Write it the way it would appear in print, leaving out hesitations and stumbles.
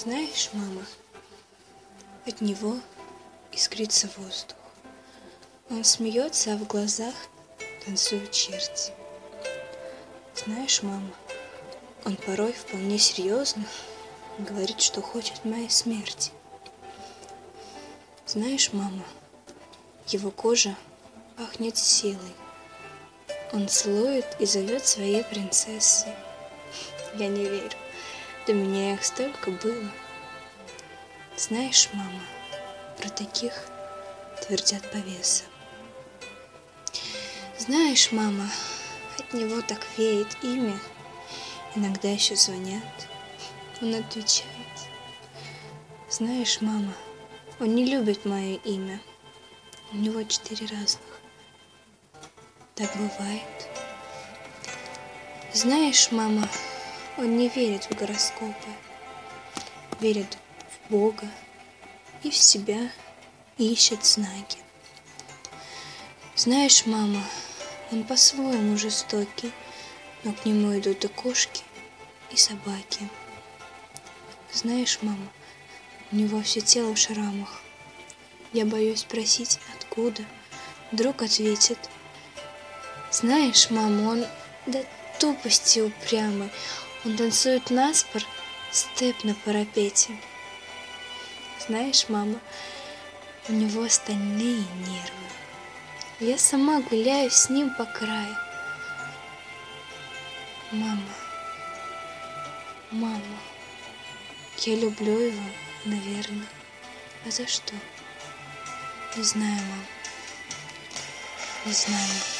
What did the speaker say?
Знаешь, мама, от него искрится воздух. Он смеется, а в глазах танцуют черти. Знаешь, мама, он порой вполне серьезно говорит, что хочет моей смерти. Знаешь, мама, его кожа пахнет силой. Он целует и зовет своей принцессой. Я не верю, до меня их столько было. Знаешь, мама, про таких твердят повеса. Знаешь, мама, от него так веет имя. Иногда еще звонят, он отвечает. Знаешь, мама, он не любит мое имя. У него 4 разных. Так бывает. Знаешь, мама, он не верит в гороскопы. Верит в Бога и в себя, и ищет знаки. Знаешь, мама, он по-своему жестокий, но к нему идут и кошки, и собаки. Знаешь, мама, у него все тело в шрамах. Я боюсь спросить, откуда. Вдруг ответит. Знаешь, мама, он до тупости упрямый. Он танцует наспор, степ на парапете. Знаешь, мама, у него стальные нервы. Я сама гуляю с ним по краю. Мама, я люблю его, наверное. А за что? Не знаю, мам, не знаю.